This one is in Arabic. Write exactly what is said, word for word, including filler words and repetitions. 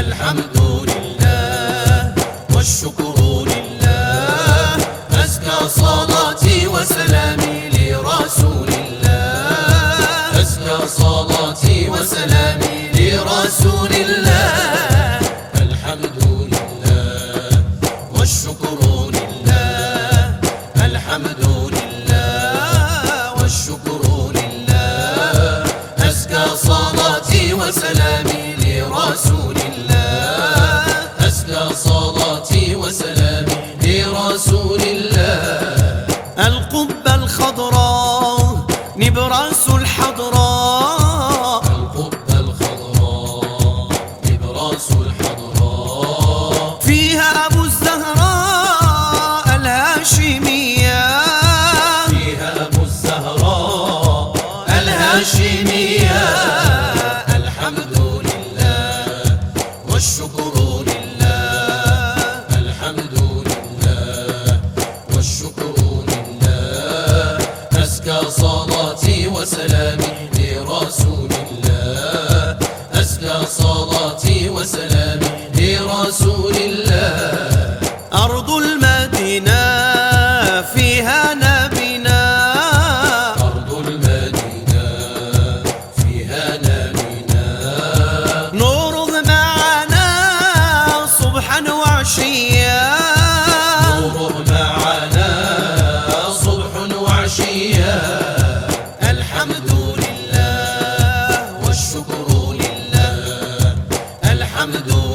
الحمد لله والشكر لله، أزكى صلاتي وسلامي لرسول الله، أزكى صلاتي وسلامي لرسول الله. الحمد لله والشكر لله، الحمد لله والشكر لله، أزكى صلاتي وسلامي لرسول الله، أزكى صلاتي وسلامي لرسول الله. القبة الخضراء نبراس الحضراء، القبة الخضراء نبراس الحضراء، فيها أبو الزهراء الهاشمية، فيها أبو الزهراء الهاشمية. الحمد لله والشكر لله، الحمد لله والشكر لله، أزكى صلاتي وسلامي لرسول الله، أزكى صلاتي وسلامي لرسول الله. أرض المدينة فيها نبينا، أرض المدينة فيها نبينا، نوره معنا صبحا وعشيا، نوره معنا صبح وعشيا. الحمد لله والشكر لله، الحمد